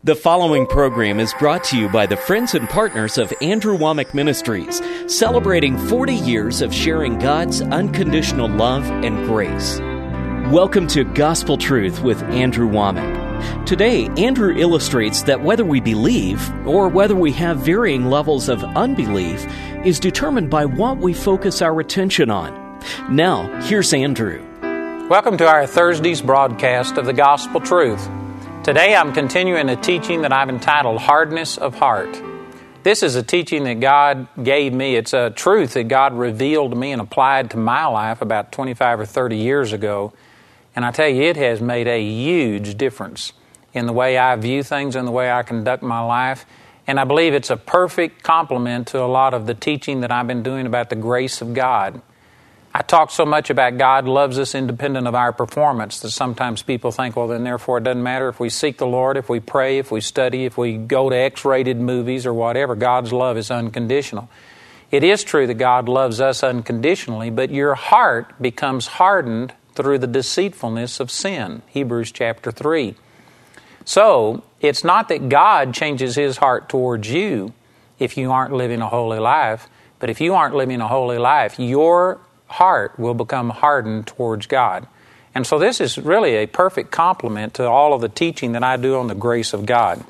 The following program is brought to you by the friends and partners of Andrew Wommack Ministries, celebrating 40 years of sharing God's unconditional love and grace. Welcome to Gospel Truth with Andrew Wommack. Today, Andrew illustrates that whether we believe or whether we have varying levels of unbelief is determined by what we focus our attention on. Now, here's Andrew. Welcome to our Thursday's broadcast of the Gospel Truth. Today I'm continuing a teaching that I've entitled Hardness of Heart. This is a teaching that God gave me. It's a truth that God revealed to me and applied to my life about 25 or 30 years ago. And I tell you, it has made a huge difference in the way I view things and the way I conduct my life. And I believe it's a perfect complement to a lot of the teaching that I've been doing about the grace of God. I talk so much about God loves us independent of our performance that sometimes people think, well, then therefore it doesn't matter if we seek the Lord, if we pray, if we study, if we go to X-rated movies or whatever. God's love is unconditional. It is true that God loves us unconditionally, but your heart becomes hardened through the deceitfulness of sin. Hebrews chapter 3. So, it's not that God changes His heart towards you if you aren't living a holy life, but if you aren't living a holy life, your heart will become hardened towards God. And so this is really a perfect complement to all of the teaching that I do on the grace of God.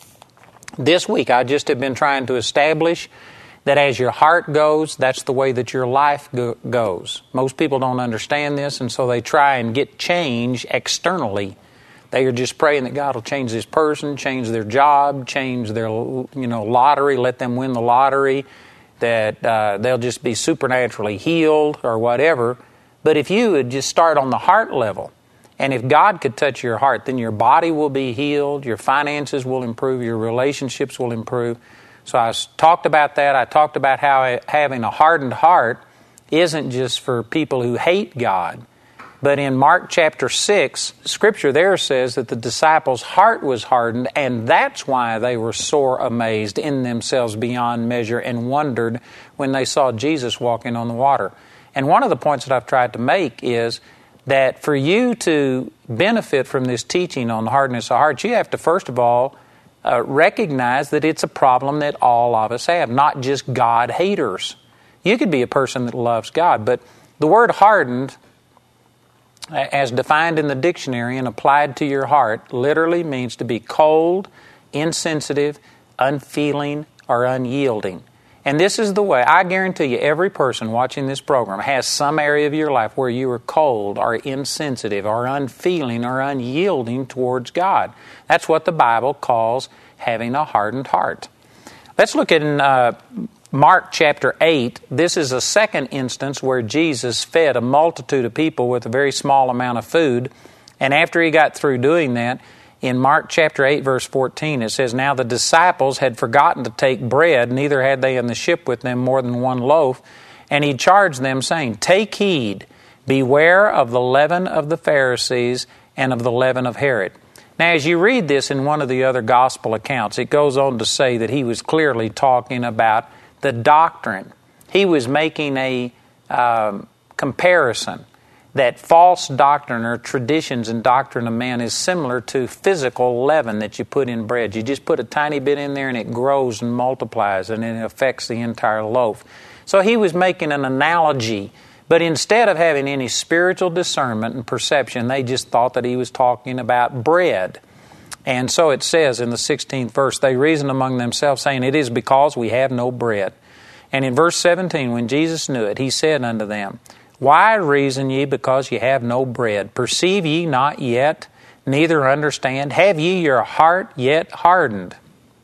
This week I just have been trying to establish that as your heart goes, that's the way that your life goes. Most people don't understand this, and so they try and get change externally. They are just praying that God will change this person, change their job, change their lottery, let them win the lottery, that they'll just be supernaturally healed or whatever. But if you would just start on the heart level, and if God could touch your heart, then your body will be healed, your finances will improve, your relationships will improve. So I talked about that. I talked about how having a hardened heart isn't just for people who hate God. But in Mark chapter 6, Scripture there says that the disciples' heart was hardened, and that's why they were sore amazed in themselves beyond measure and wondered when they saw Jesus walking on the water. And one of the points that I've tried to make is that for you to benefit from this teaching on the hardness of heart, you have to first of all recognize that it's a problem that all of us have, not just God haters. You could be a person that loves God, but the word hardened, as defined in the dictionary and applied to your heart, literally means to be cold, insensitive, unfeeling, or unyielding. And this is the way, I guarantee you, every person watching this program has some area of your life where you are cold or insensitive or unfeeling or unyielding towards God. That's what the Bible calls having a hardened heart. Let's look at Mark chapter 8, this is a second instance where Jesus fed a multitude of people with a very small amount of food. And after He got through doing that, in Mark chapter 8, verse 14, it says, "Now the disciples had forgotten to take bread, neither had they in the ship with them more than one loaf. And He charged them, saying, Take heed, beware of the leaven of the Pharisees and of the leaven of Herod." Now, as you read this in one of the other gospel accounts, it goes on to say that He was clearly talking about the doctrine. He was making a comparison that false doctrine or traditions and doctrine of man is similar to physical leaven that you put in bread. You just put a tiny bit in there and it grows and multiplies and it affects the entire loaf. So He was making an analogy, but instead of having any spiritual discernment and perception, they just thought that He was talking about bread. And so it says in the 16th verse, they reasoned among themselves, saying, It is because we have no bread. And in verse 17, when Jesus knew it, He said unto them, Why reason ye because ye have no bread? Perceive ye not yet, neither understand? Have ye your heart yet hardened?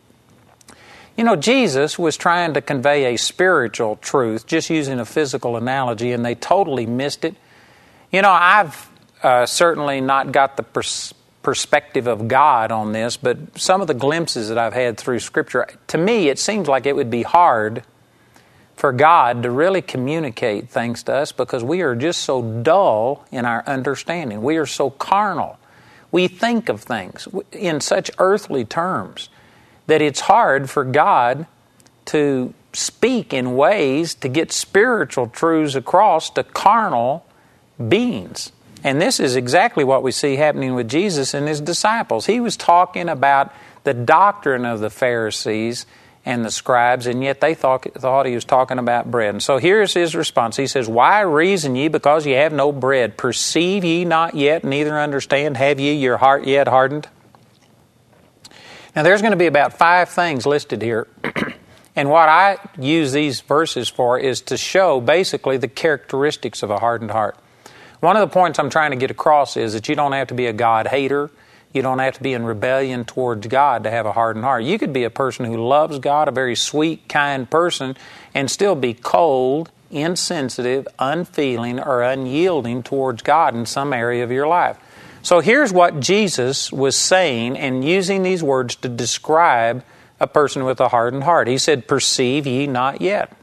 You know, Jesus was trying to convey a spiritual truth, just using a physical analogy, and they totally missed it. You know, I've certainly not got the perspective of God on this, but some of the glimpses that I've had through Scripture, to me it seems like it would be hard for God to really communicate things to us because we are just so dull in our understanding. We are so carnal. We think of things in such earthly terms that it's hard for God to speak in ways to get spiritual truths across to carnal beings. And this is exactly what we see happening with Jesus and His disciples. He was talking about the doctrine of the Pharisees and the scribes, and yet they thought he was talking about bread. And so here's his response. He says, "Why reason ye because ye have no bread? Perceive ye not yet, neither understand? Have ye your heart yet hardened?" Now there's going to be about 5 things listed here. And what I use these verses for is to show basically the characteristics of a hardened heart. One of the points I'm trying to get across is that you don't have to be a God hater. You don't have to be in rebellion towards God to have a hardened heart. You could be a person who loves God, a very sweet, kind person, and still be cold, insensitive, unfeeling, or unyielding towards God in some area of your life. So here's what Jesus was saying and using these words to describe a person with a hardened heart. He said, "Perceive ye not yet."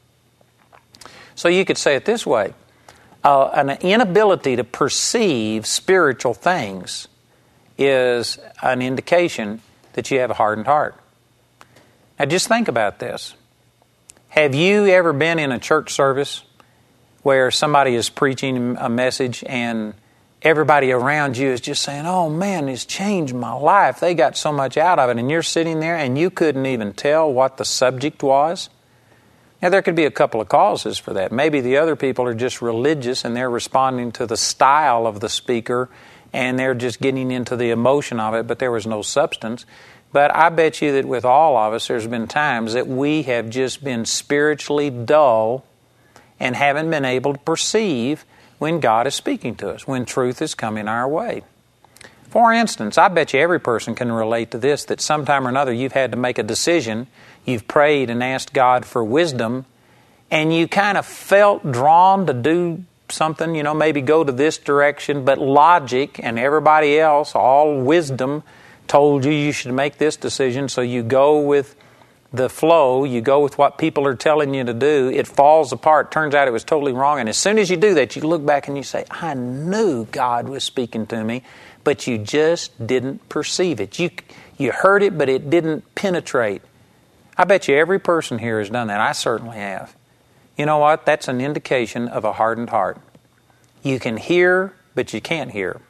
So you could say it this way. An inability to perceive spiritual things is an indication that you have a hardened heart. Now just think about this. Have you ever been in a church service where somebody is preaching a message and everybody around you is just saying, "Oh man, it's changed my life. They got so much out of it." And you're sitting there and you couldn't even tell what the subject was? Now there could be a couple of causes for that. Maybe the other people are just religious and they're responding to the style of the speaker and they're just getting into the emotion of it, but there was no substance. But I bet you that with all of us, there's been times that we have just been spiritually dull and haven't been able to perceive when God is speaking to us, when truth is coming our way. For instance, I bet you every person can relate to this, that sometime or another you've had to make a decision, you've prayed and asked God for wisdom, and you kind of felt drawn to do something, maybe go to this direction, but logic and everybody else, all wisdom, told you should make this decision, so you go with the flow, you go with what people are telling you to do, it falls apart, turns out it was totally wrong, and as soon as you do that, you look back and you say, "I knew God was speaking to me," but you just didn't perceive it. You heard it, but it didn't penetrate. I bet you every person here has done that. I certainly have. You know what? That's an indication of a hardened heart. You can hear, but you can't hear.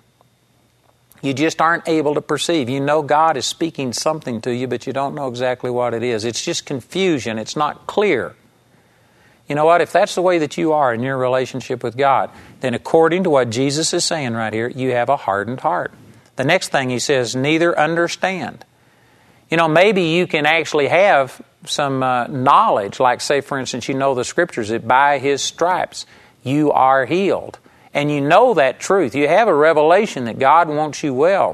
You just aren't able to perceive. You know God is speaking something to you, but you don't know exactly what it is. It's just confusion. It's not clear. You know what? If that's the way that you are in your relationship with God, then according to what Jesus is saying right here, you have a hardened heart. The next thing he says, neither understand. Maybe you can actually have some knowledge, like say, for instance, you know the Scriptures, that by His stripes you are healed. And you know that truth. You have a revelation that God wants you well.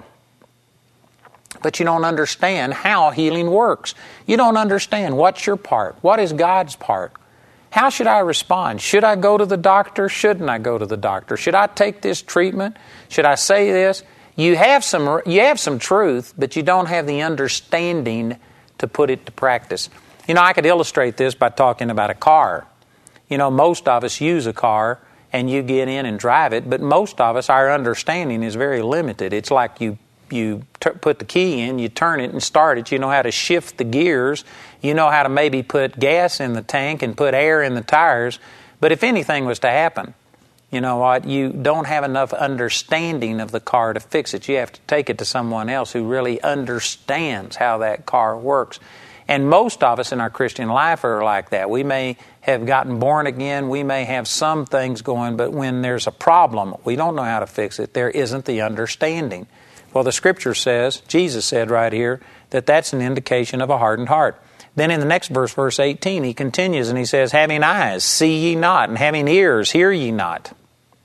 But you don't understand how healing works. You don't understand what's your part. What is God's part? How should I respond? Should I go to the doctor? Shouldn't I go to the doctor? Should I take this treatment? Should I say this? You have some truth, but you don't have the understanding to put it to practice. I could illustrate this by talking about a car. Most of us use a car and you get in and drive it, but most of us, our understanding is very limited. It's like you put the key in, you turn it and start it. You know how to shift the gears. You know how to maybe put gas in the tank and put air in the tires. But if anything was to happen, you know what? You don't have enough understanding of the car to fix it. You have to take it to someone else who really understands how that car works. And most of us in our Christian life are like that. We may have gotten born again. We may have some things going, but when there's a problem, we don't know how to fix it. There isn't the understanding. Well, the Scripture says, Jesus said right here, that that's an indication of a hardened heart. Then in the next verse, verse 18, he continues and he says, having eyes, see ye not, and having ears, hear ye not.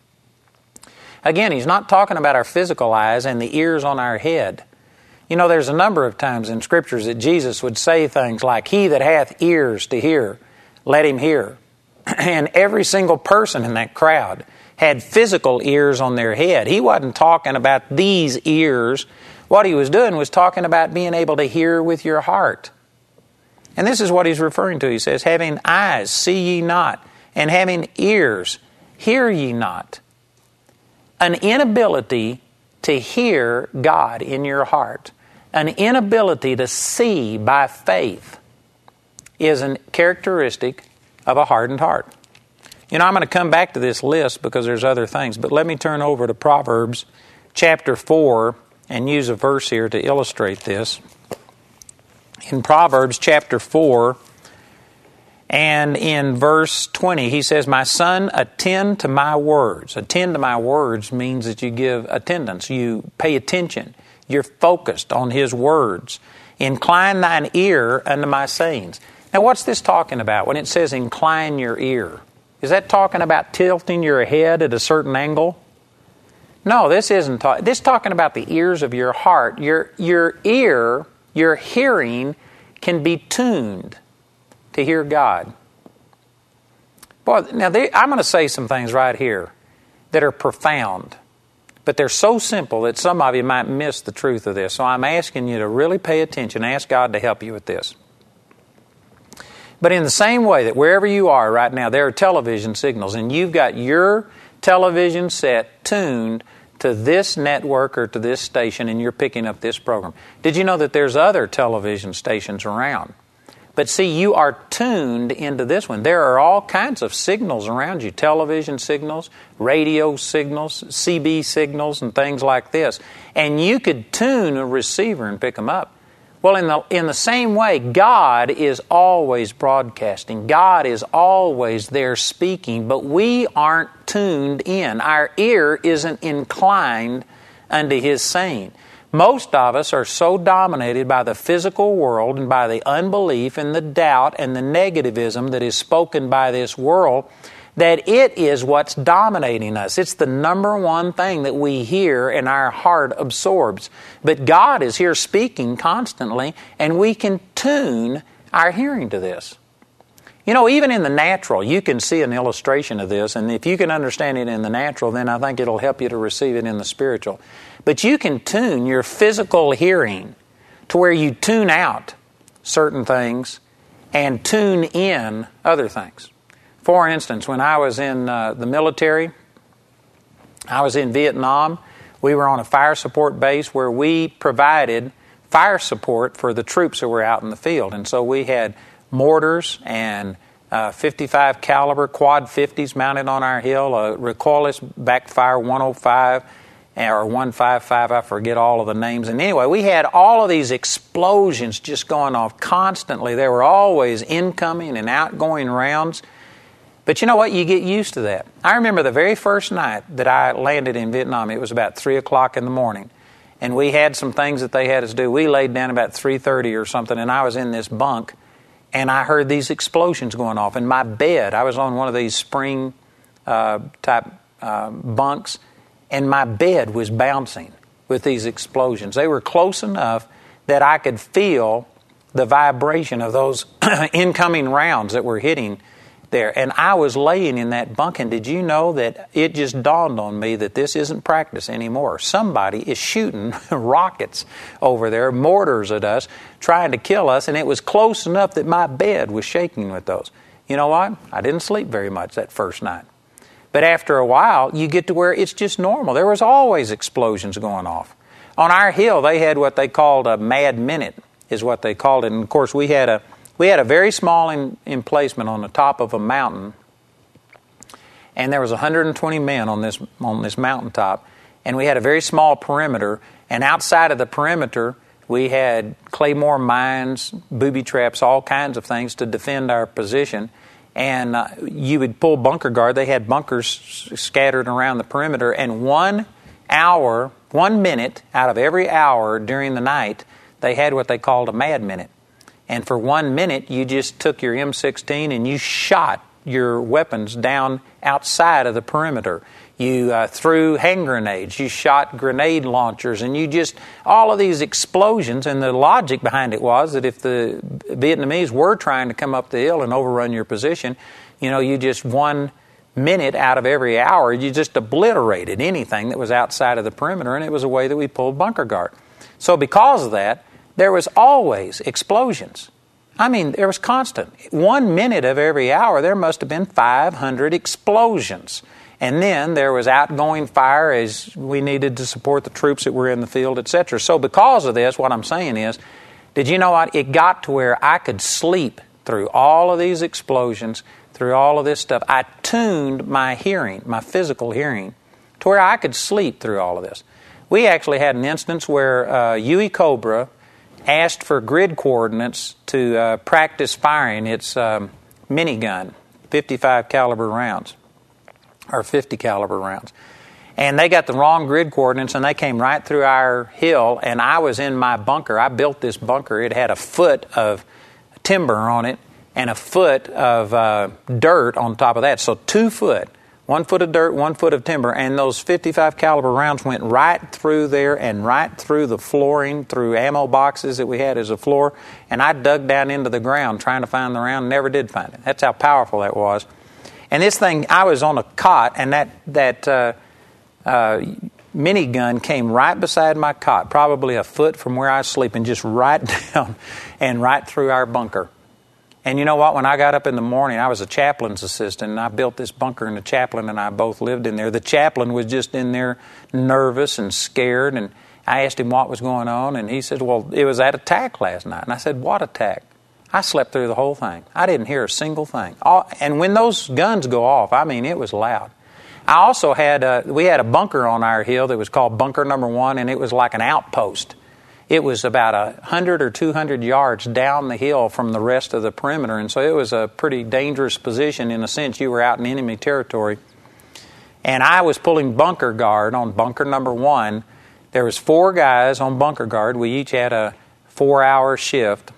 Again, he's not talking about our physical eyes and the ears on our head. There's a number of times in Scriptures that Jesus would say things like, he that hath ears to hear, let him hear. And every single person in that crowd had physical ears on their head. He wasn't talking about these ears. What he was doing was talking about being able to hear with your heart. And this is what he's referring to. He says, having eyes, see ye not, and having ears, hear ye not. An inability to hear God in your heart, an inability to see by faith, is a characteristic of a hardened heart. I'm going to come back to this list because there's other things, but let me turn over to Proverbs chapter 4 and use a verse here to illustrate this. in Proverbs chapter 4, and in verse 20, he says, "My son, attend to my words." Attend to my words means that you give attendance. You pay attention. You're focused on his words. "Incline thine ear unto my sayings." Now, what's this talking about when it says incline your ear? Is that talking about tilting your head at a certain angle? No, this isn't. This is talking about the ears of your heart. Your ear, your hearing, can be tuned to hear God. Boy, now I'm going to say some things right here that are profound, but they're so simple that some of you might miss the truth of this. So I'm asking you to really pay attention. Ask God to help you with this. But in the same way that wherever you are right now, there are television signals, and you've got your television set tuned to this network or to this station, and you're picking up this program. Did you know that there's other television stations around? But see, you are tuned into this one. There are all kinds of signals around you. Television signals, radio signals, CB signals, and things like this. And you could tune a receiver and pick them up. Well, in the same way, God is always broadcasting. God is always there speaking, but we aren't tuned in. Our ear isn't inclined unto His saying. Most of us are so dominated by the physical world and by the unbelief and the doubt and the negativism that is spoken by this world that it is what's dominating us. It's the number one thing that we hear and our heart absorbs. But God is here speaking constantly, and we can tune our hearing to this. You know, even in the natural, you can see an illustration of this, and if you can understand it in the natural, then I think it'll help you to receive it in the spiritual. But you can tune your physical hearing to where you tune out certain things and tune in other things. For instance, when I was in the military, I was in Vietnam. We were on a fire support base where we provided fire support for the troops that were out in the field. And so we had mortars and 55 caliber quad 50s mounted on our hill, a recoilless backfire 105 or 155, I forget all of the names. And anyway, we had all of these explosions just going off constantly. There were always incoming and outgoing rounds. But you know what? You get used to that. I remember the very first night that I landed in Vietnam. It was about 3 o'clock in the morning. And we had some things that they had us do. We laid down about 3:30 or something, and I was in this bunk, and I heard these explosions going off. And my bed, I was on one of these spring type bunks, and my bed was bouncing with these explosions. They were close enough that I could feel the vibration of those incoming rounds that were hitting there. And I was laying in that bunk, and did you know that it just dawned on me that this isn't practice anymore? Somebody is shooting rockets over there, mortars at us, trying to kill us, and it was close enough that my bed was shaking with those. You know what? I didn't sleep very much that first night. But after a while, you get to where it's just normal. There was always explosions going off. On our hill, they had what they called a mad minute, is what they called it. And of course, we had a very small emplacement on the top of a mountain, and there was 120 men on this mountaintop, and we had a very small perimeter, and outside of the perimeter, we had claymore mines, booby traps, all kinds of things to defend our position, and you would pull bunker guard. They had bunkers scattered around the perimeter, and 1 minute out of every hour during the night, they had what they called a mad minute. And for 1 minute, you just took your M16 and you shot your weapons down outside of the perimeter. You threw hand grenades. You shot grenade launchers. And you just, all of these explosions. And the logic behind it was that if the Vietnamese were trying to come up the hill and overrun your position, you know, you just 1 minute out of every hour, you just obliterated anything that was outside of the perimeter. And it was a way that we pulled bunker guard. So because of that, there was always explosions. I mean, there was constant. 1 minute of every hour, there must have been 500 explosions. And then there was outgoing fire as we needed to support the troops that were in the field, etc. So because of this, what I'm saying is, did you know what? It got to where I could sleep through all of these explosions, through all of this stuff. I tuned my hearing, my physical hearing, to where I could sleep through all of this. We actually had an instance where Huey Cobra asked for grid coordinates to practice firing its minigun, 55 caliber rounds, or 50 caliber rounds. And they got the wrong grid coordinates, and they came right through our hill, and I was in my bunker. I built this bunker. It had a foot of timber on it and a foot of dirt on top of that. So 2 foot, 1 foot of dirt, 1 foot of timber, and those 55 caliber rounds went right through there and right through the flooring, through ammo boxes that we had as a floor, and I dug down into the ground trying to find the round, never did find it. That's how powerful that was. And this thing, I was on a cot, and that minigun came right beside my cot, probably a foot from where I was sleeping, just right down and right through our bunker. And you know what? When I got up in the morning, I was a chaplain's assistant, and I built this bunker, and the chaplain and I both lived in there. The chaplain was just in there nervous and scared, and I asked him what was going on, and he said, well, it was that attack last night. And I said, what attack? I slept through the whole thing. I didn't hear a single thing. And when those guns go off, I mean, it was loud. I also we had a bunker on our hill that was called Bunker Number 1, and it was like an outpost. It was about 100 or 200 yards down the hill from the rest of the perimeter, and so it was a pretty dangerous position. In a sense, you were out in enemy territory. And I was pulling bunker guard on Bunker Number 1. There was 4 guys on bunker guard. We each had a 4-hour shift.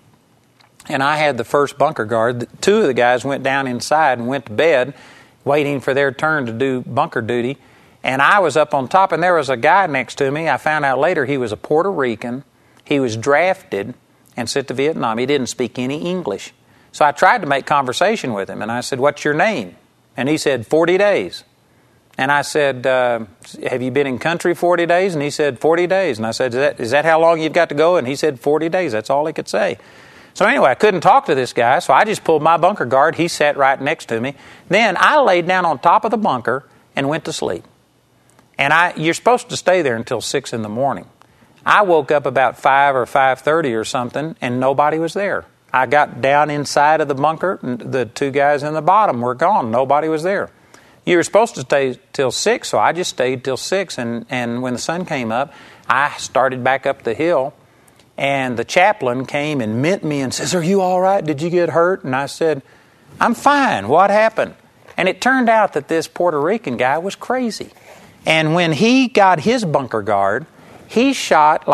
And I had the first bunker guard. 2 of the guys went down inside and went to bed, waiting for their turn to do bunker duty. And I was up on top, and there was a guy next to me. I found out later he was a Puerto Rican. He was drafted and sent to Vietnam. He didn't speak any English. So I tried to make conversation with him, and I said, what's your name? And he said, 40 days. And I said, have you been in country 40 days? And he said, 40 days. And I said, is that how long you've got to go? And he said, 40 days. That's all he could say. So anyway, I couldn't talk to this guy, so I just pulled my bunker guard. He sat right next to me. Then I laid down on top of the bunker and went to sleep. And you're supposed to stay there until 6 in the morning. I woke up about 5 or 5:30 or something, and nobody was there. I got down inside of the bunker, and the 2 guys in the bottom were gone. Nobody was there. You were supposed to stay till 6, so I just stayed till 6. And when the sun came up, I started back up the hill, and the chaplain came and met me and says, are you all right? Did you get hurt? And I said, I'm fine. What happened? And it turned out that this Puerto Rican guy was crazy. And when he got his bunker guard, he shot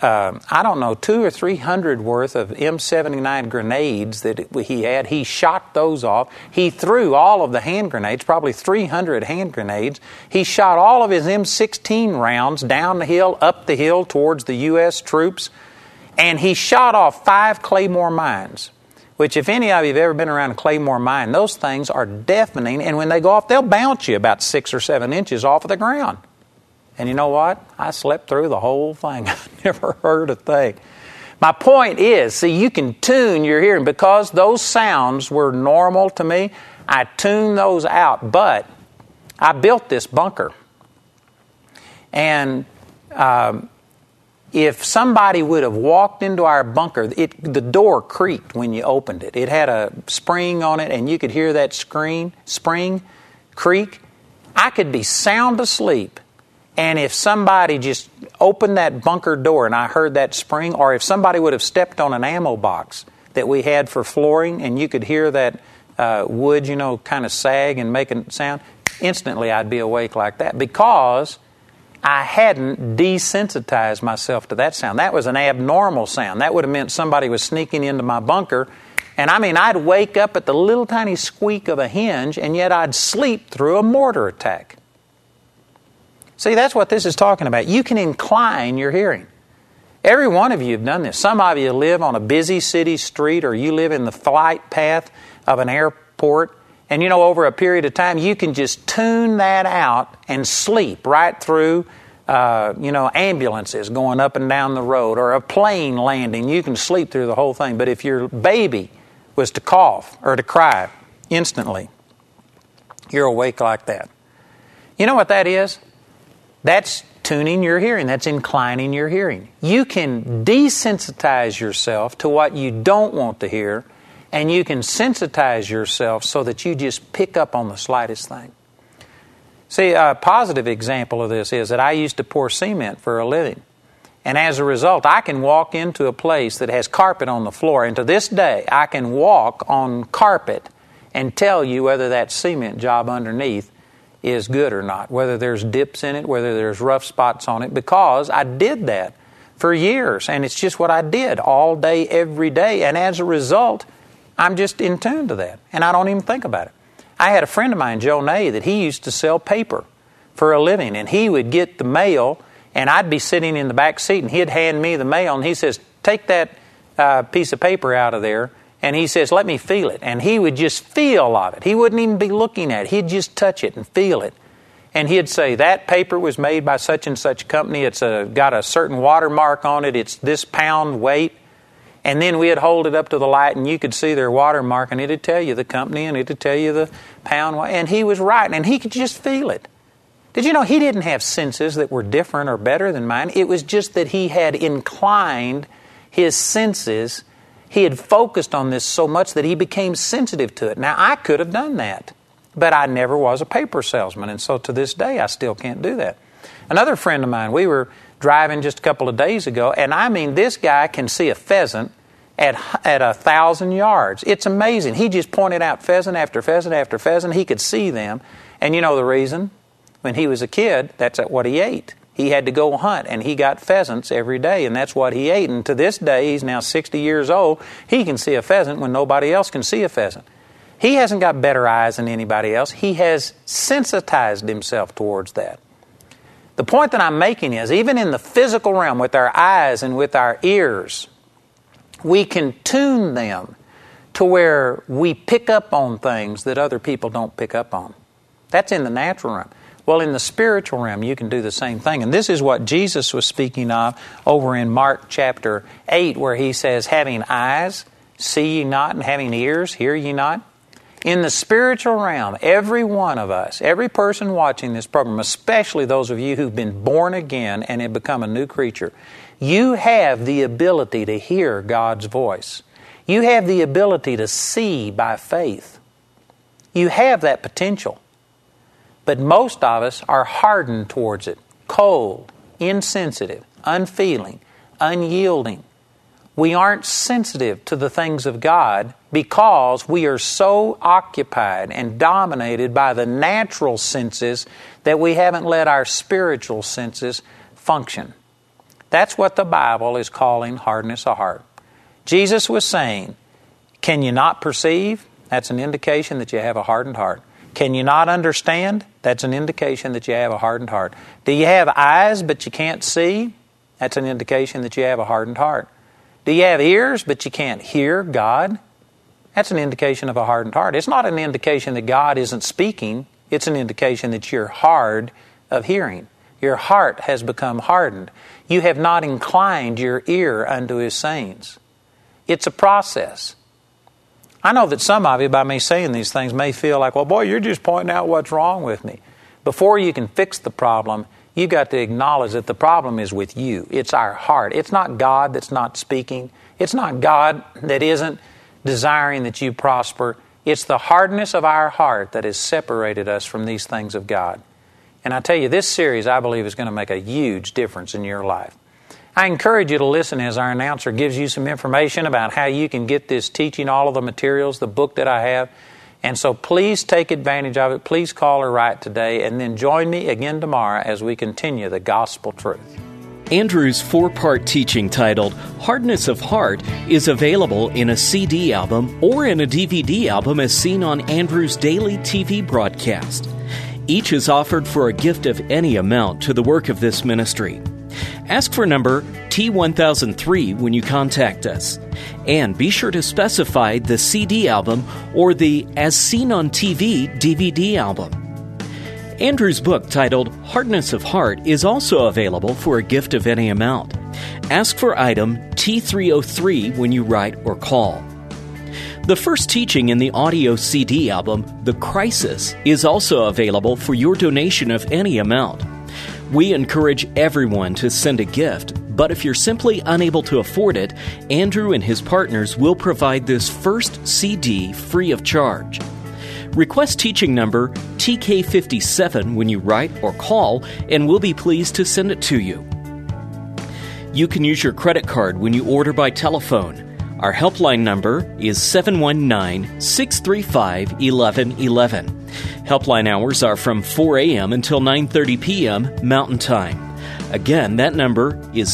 200 or 300 worth of M79 grenades that he had. He shot those off. He threw all of the hand grenades, probably 300 hand grenades. He shot all of his M16 rounds down the hill, up the hill towards the U.S. troops. And he shot off 5 Claymore mines, which if any of you have ever been around a Claymore mine, those things are deafening, and when they go off, they'll bounce you about 6 or 7 inches off of the ground. And you know what? I slept through the whole thing. I never heard a thing. My point is, see, you can tune your hearing. Because those sounds were normal to me, I tuned those out. But I built this bunker. And if somebody would have walked into our bunker, the door creaked when you opened it. It had a spring on it, and you could hear that spring creak. I could be sound asleep, and if somebody just opened that bunker door and I heard that spring, or if somebody would have stepped on an ammo box that we had for flooring, and you could hear that wood, kind of sag and make a sound, instantly I'd be awake like that, because I hadn't desensitized myself to that sound. That was an abnormal sound. That would have meant somebody was sneaking into my bunker. And I'd wake up at the little tiny squeak of a hinge, and yet I'd sleep through a mortar attack. See, that's what this is talking about. You can incline your hearing. Every one of you have done this. Some of you live on a busy city street, or you live in the flight path of an airport. And over a period of time, you can just tune that out and sleep right through, ambulances going up and down the road, or a plane landing. You can sleep through the whole thing. But if your baby was to cough or to cry instantly, you're awake like that. You know what that is? That's tuning your hearing. That's inclining your hearing. You can desensitize yourself to what you don't want to hear, and you can sensitize yourself so that you just pick up on the slightest thing. See, a positive example of this is that I used to pour cement for a living. And as a result, I can walk into a place that has carpet on the floor, and to this day, I can walk on carpet and tell you whether that cement job underneath is good or not, whether there's dips in it, whether there's rough spots on it, because I did that for years, and it's just what I did all day, every day, and as a result, I'm just in tune to that, and I don't even think about it. I had a friend of mine, Joe Ney, that he used to sell paper for a living, and he would get the mail, and I'd be sitting in the back seat, and he'd hand me the mail, and he says, take that piece of paper out of there, and he says, let me feel it. And he would just feel of it. He wouldn't even be looking at it. He'd just touch it and feel it. And he'd say, that paper was made by such and such company. It's got a certain watermark on it. It's this pound weight. And then we'd hold it up to the light, and you could see their watermark, and it'd tell you the company, and it'd tell you the pound weight. And he was right, and he could just feel it. Did you know he didn't have senses that were different or better than mine? It was just that he had inclined his senses. He had focused on this so much that he became sensitive to it. Now, I could have done that, but I never was a paper salesman, and so to this day, I still can't do that. Another friend of mine, we were driving just a couple of days ago, and I mean, this guy can see a pheasant at 1,000 yards. It's amazing. He just pointed out pheasant after pheasant after pheasant. He could see them, and you know the reason? When he was a kid, that's what he ate. He had to go hunt, and he got pheasants every day, and that's what he ate. And to this day, he's now 60 years old, he can see a pheasant when nobody else can see a pheasant. He hasn't got better eyes than anybody else. He has sensitized himself towards that. The point that I'm making is, even in the physical realm, with our eyes and with our ears, we can tune them to where we pick up on things that other people don't pick up on. That's in the natural realm. Well, in the spiritual realm, you can do the same thing. And this is what Jesus was speaking of over in Mark chapter 8, where he says, having eyes, see ye not, and having ears, hear ye not. In the spiritual realm, every one of us, every person watching this program, especially those of you who've been born again and have become a new creature, you have the ability to hear God's voice. You have the ability to see by faith. You have that potential. But most of us are hardened towards it, cold, insensitive, unfeeling, unyielding. We aren't sensitive to the things of God because we are so occupied and dominated by the natural senses that we haven't let our spiritual senses function. That's what the Bible is calling hardness of heart. Jesus was saying, can you not perceive? That's an indication that you have a hardened heart. Can you not understand? That's an indication that you have a hardened heart. Do you have eyes but you can't see? That's an indication that you have a hardened heart. Do you have ears but you can't hear God? That's an indication of a hardened heart. It's not an indication that God isn't speaking. It's an indication that you're hard of hearing. Your heart has become hardened. You have not inclined your ear unto His sayings. It's a process. I know that some of you, by me saying these things, may feel like, well, boy, you're just pointing out what's wrong with me. Before you can fix the problem, you've got to acknowledge that the problem is with you. It's our heart. It's not God that's not speaking. It's not God that isn't desiring that you prosper. It's the hardness of our heart that has separated us from these things of God. And I tell you, this series, I believe, is going to make a huge difference in your life. I encourage you to listen as our announcer gives you some information about how you can get this teaching, all of the materials, the book that I have. And so please take advantage of it. Please call or write today, and then join me again tomorrow as we continue the gospel truth. Andrew's 4-part teaching titled Hardness of Heart is available in a CD album or in a DVD album as seen on Andrew's daily TV broadcast. Each is offered for a gift of any amount to the work of this ministry. Ask for number T1003 when you contact us. And be sure to specify the CD album or the As Seen on TV DVD album. Andrew's book titled Hardness of Heart is also available for a gift of any amount. Ask for item T303 when you write or call. The first teaching in the audio CD album, The Crisis, is also available for your donation of any amount. We encourage everyone to send a gift, but if you're simply unable to afford it, Andrew and his partners will provide this first CD free of charge. Request teaching number TK57 when you write or call, and we'll be pleased to send it to you. You can use your credit card when you order by telephone. Our helpline number is 719-635-1111. Helpline hours are from 4 a.m. until 9:30 p.m. Mountain Time. Again, that number is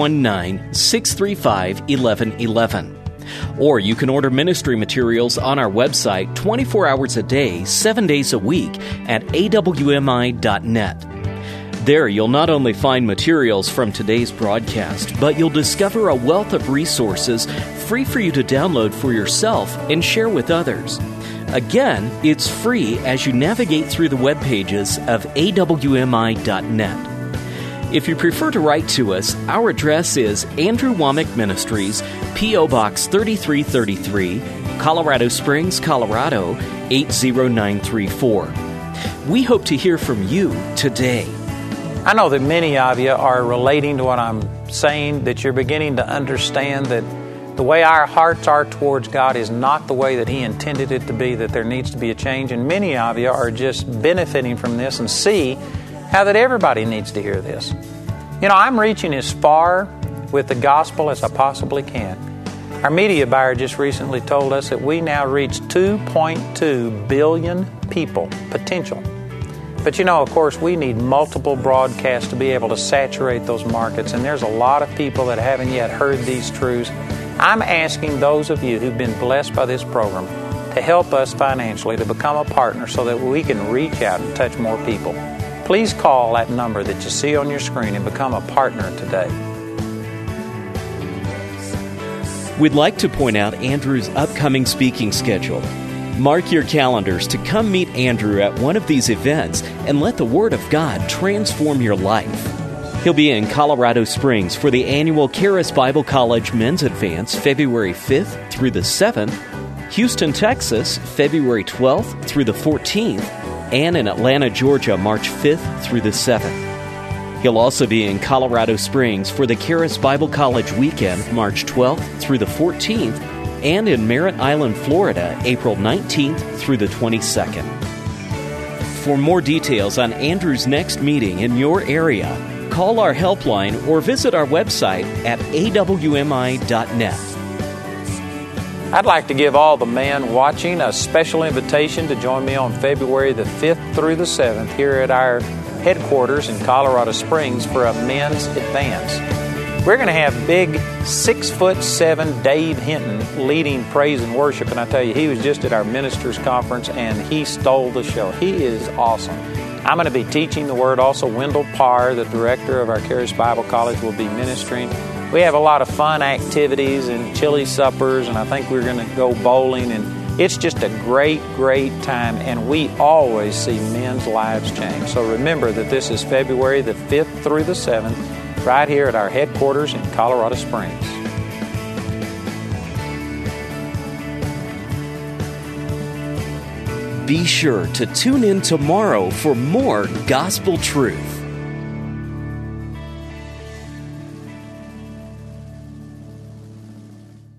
719-635-1111. Or you can order ministry materials on our website 24 hours a day, 7 days a week at awmi.net. There, you'll not only find materials from today's broadcast, but you'll discover a wealth of resources free for you to download for yourself and share with others. Again, it's free as you navigate through the web pages of awmi.net. If you prefer to write to us, our address is Andrew Wommack Ministries, P.O. Box 3333, Colorado Springs, Colorado 80934. We hope to hear from you today. I know that many of you are relating to what I'm saying, that you're beginning to understand that the way our hearts are towards God is not the way that He intended it to be, that there needs to be a change. And many of you are just benefiting from this and see how that everybody needs to hear this. You know, I'm reaching as far with the gospel as I possibly can. Our media buyer just recently told us that we now reach 2.2 billion people, potential. But you know, of course, we need multiple broadcasts to be able to saturate those markets, and there's a lot of people that haven't yet heard these truths. I'm asking those of you who've been blessed by this program to help us financially to become a partner so that we can reach out and touch more people. Please call that number that you see on your screen and become a partner today. We'd like to point out Andrew's upcoming speaking schedule. Mark your calendars to come meet Andrew at one of these events and let the Word of God transform your life. He'll be in Colorado Springs for the annual Charis Bible College Men's Advance, February 5th through the 7th, Houston, Texas, February 12th through the 14th, and in Atlanta, Georgia, March 5th through the 7th. He'll also be in Colorado Springs for the Charis Bible College Weekend, March 12th through the 14th, and in Merritt Island, Florida, April 19th through the 22nd. For more details on Andrew's next meeting in your area, call our helpline or visit our website at awmi.net. I'd like to give all the men watching a special invitation to join me on February the 5th through the 7th here at our headquarters in Colorado Springs for a men's advance. We're going to have big 6'7" Dave Hinton leading praise and worship, and I tell you, he was just at our ministers conference and he stole the show. He is awesome. I'm going to be teaching the Word. Also, Wendell Parr, the director of our Charis Bible College, will be ministering. We have a lot of fun activities and chili suppers, and I think we're going to go bowling, and it's just a great, great time, and we always see men's lives change. So remember that this is February the 5th through the 7th, right here at our headquarters in Colorado Springs. Be sure to tune in tomorrow for more gospel truth.